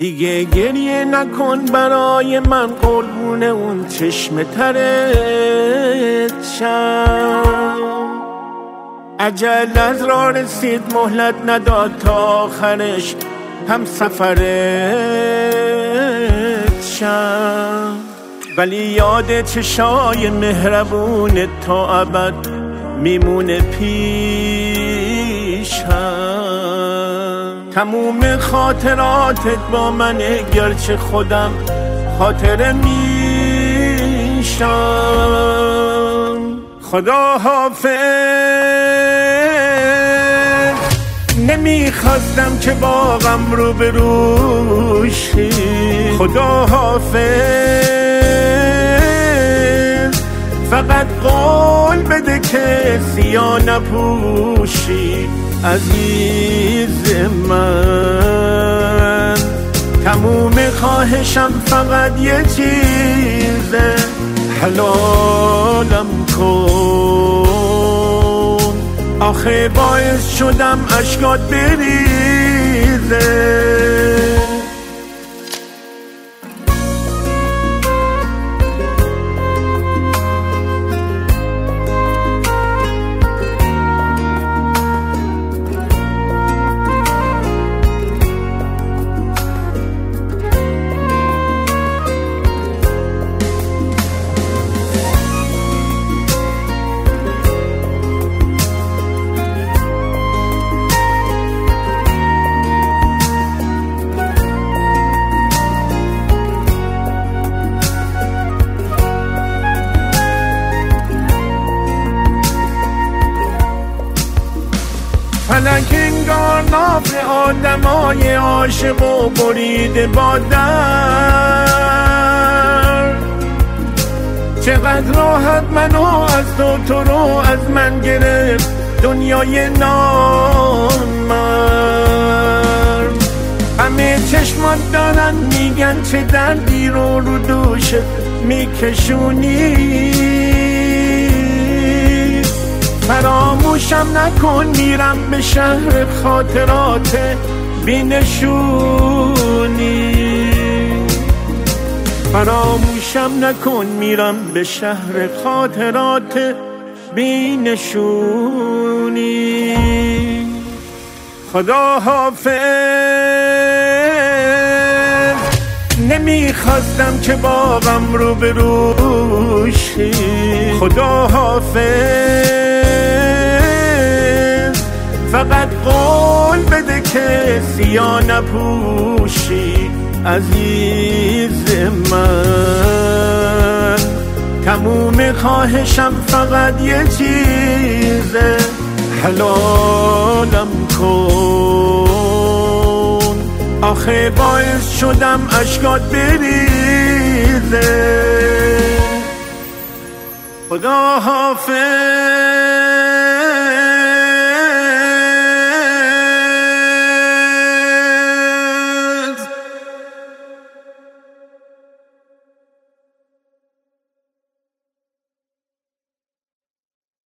دیگه گریه نکن برای من، قربون اون چشم ترت شم. اجل از راه رسید مهلت نداد تا آخرش هم سفرت شم. ولی یاد چشای مهربون تا ابد میمونه پیشم. تموم خاطراتت با منه گرچه خودم خاطره میشم. خدا حافظ، نمیخواستم که با غم رو بروشی. خدا حافظ، فقط قول بده که سیاه نپوشی عزیز من. تموم خواهشم فقط یه چیزه، حلالم کن. آخه باعث شدم اشکات بریزه. فلک انگار ناف آدمای عاشق و بریده با در. چقدر راحت منو از تو رو از من گرفت دنیای نامرد. همه چشمات دارن میگن چه دردی رو دوشت میکشونی. فراموشم نکن میرم به شهر خاطرات بینشونی. فراموشم نکن میرم به شهر خاطرات بینشونی. خدا حافظ، نمیخواستم که با غم رو بروشی. خدا حافظ، فقط قول بده که سیاه نپوشی عزیز من. تموم خواهشم فقط یه چیزه، حلالم کن. آخه باعث شدم اشکات بریزه. خدا حافظ.